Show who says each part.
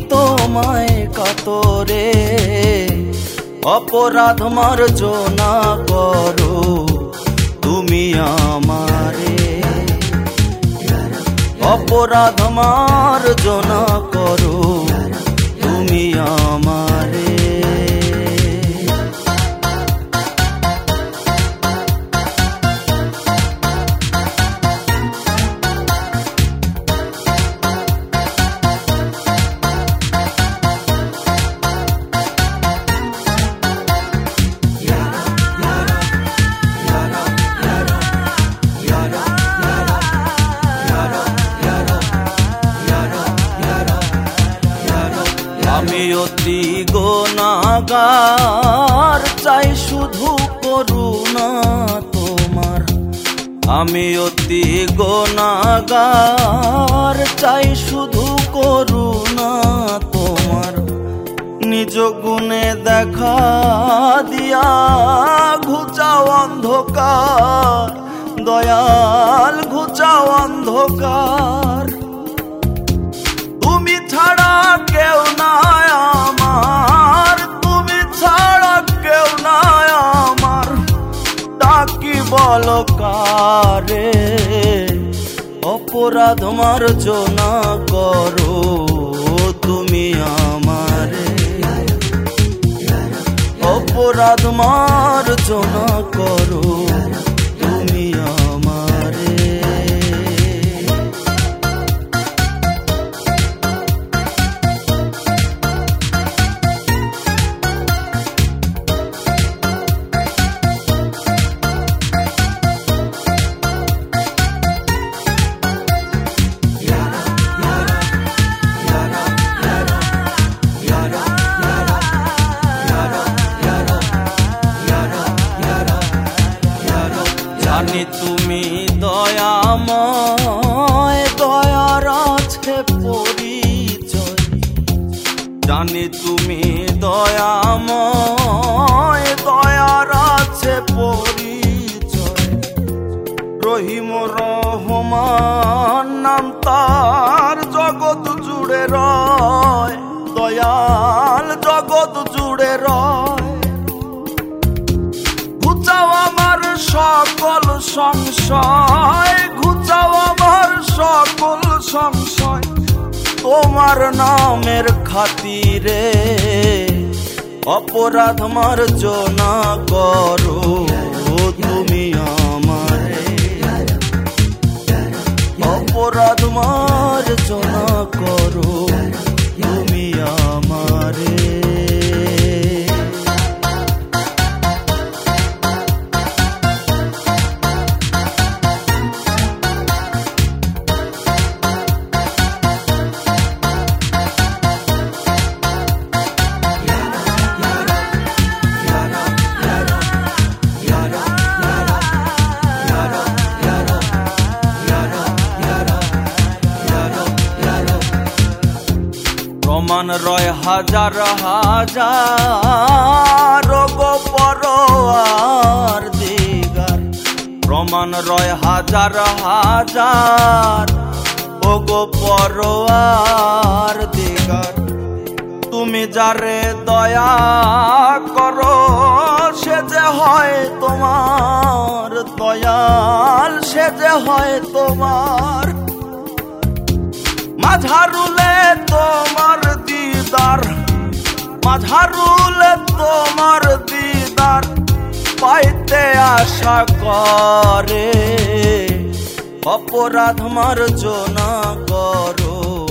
Speaker 1: তোমায় কাতরে, অপরাধ মার্জনা করো তুমি আমারে, অপরাধ মার্জনা করো তুমি আমারে। আমি অতি গুনাহগার, চাই শুধু করুণা তোমার। আমি অতি গুনাহগার, চাই শুধু করুণা তোমার। নিজ গুণে দেখা দিয়া ঘুচাও অন্ধকার, দয়াল ঘুচাও অন্ধকার। তুমি ছাড়া কেউ নাই আমার, তুমি ছাড়া কেউ নাই আমার, ডাকি বলো কারে। অপরাধ মার্জনা করো তুমি আমারে, অপরাধ মার্জনা করো তুমি আমারে। জানি তুমি দয়াময়, দয়ার আছে পরিচয়। জানি তুমি দয়াময়, দয়ার আছে পরিচয়। রহিম রহমান নাম তার, জগৎ জুড়ে রয়, দয়াল জগৎ জুড়ে রয়। ঘুচাও আমার সকল সংশয়, ঘুচাও আমার সকল সংশয়, তোমার নামের খাতিরে। অপরাধ মার্জনা করো তুমি আমারে, অপরাধ মার্জনা করো তুমি আমারে। প্রমাণ রয় হাজার হাজার গো পরোয়ার দিগার, প্রমাণ রয় হাজার হাজার ও গো পরোয়ার দিগার। তুমি যারে দয়া করো সে যে হয় তোমার, দয়াল সে যে হয় তোমার। মাঝারুলে তোমার দিদার, মাঝারুলে তোমার দিদার, পাইতে আশা করে। অপরাধ মার্জনা করো